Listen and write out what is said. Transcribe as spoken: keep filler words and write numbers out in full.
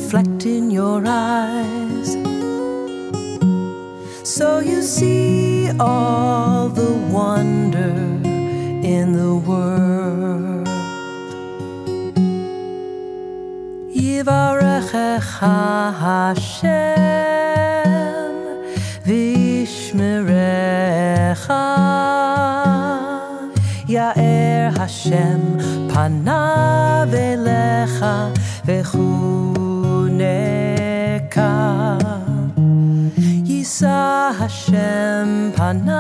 reflect in your eyes, so you see all the wonder in the world. Yivarechecha Hashem v'yishmerecha, Ya'er Hashem panav elecha v'chuneka, Yisa Hashem panav